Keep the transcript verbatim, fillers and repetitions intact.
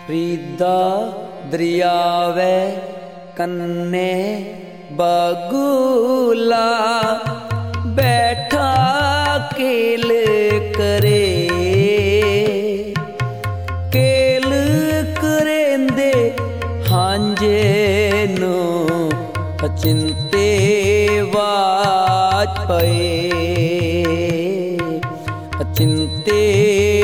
रीदा दरियावे कन्ने बगुला बैठा केल करे केल करेंदे हांजे नो अचिंते वाज पए अचिंते